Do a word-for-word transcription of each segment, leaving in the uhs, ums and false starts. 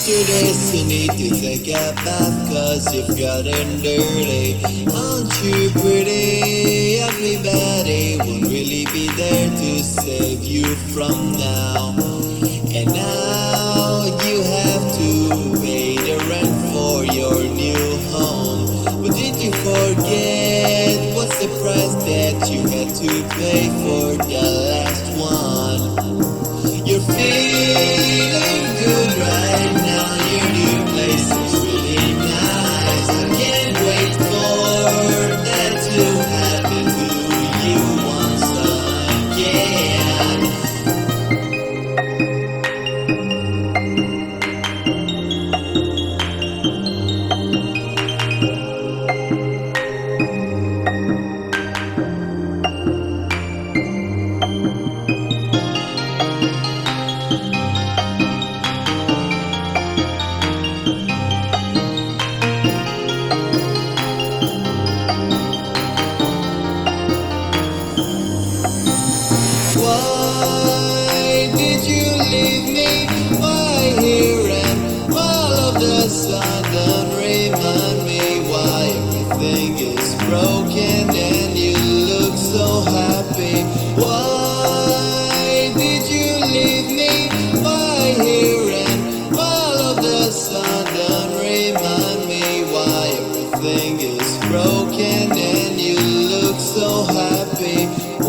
To this you need to take a bath cause you've gotten dirty. Aren't you pretty? Ugly Betty won't really be there to save you from now. And now you have to pay the rent for your new home. But did you forget what's the price that you had to pay for the last one? You're feeling good right now. Your new place is really nice. I can't wait for that to happen to you once again. Why did you leave me? Why here and all of the sudden remind me why everything is broken and you look so happy? Why did you leave me? Why here and all of the sudden remind me why everything is broken and you look so happy?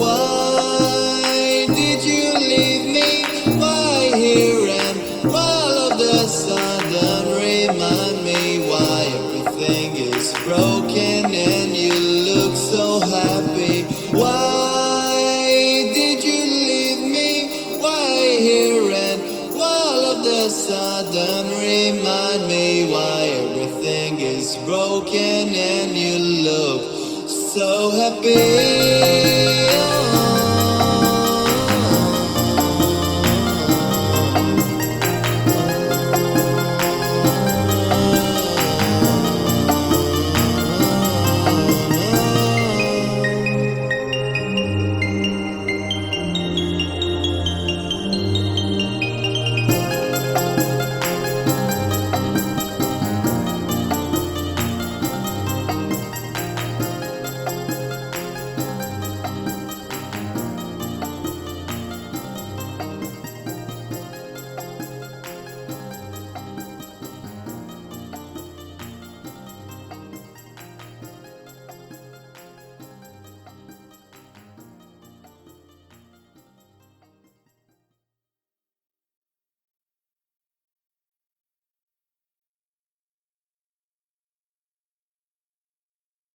Why did you leave me? Why here and all of the sudden remind me why everything is broken and you look so happy? Why did you leave me? Why here and all of the sudden remind me why everything is broken and you look so happy?